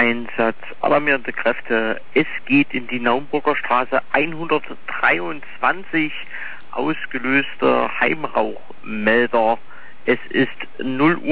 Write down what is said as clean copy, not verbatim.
Einsatz alarmierende Kräfte. Es geht in die Naumburger Straße 123, ausgelöster Heimrauchmelder. Es ist 0 Uhr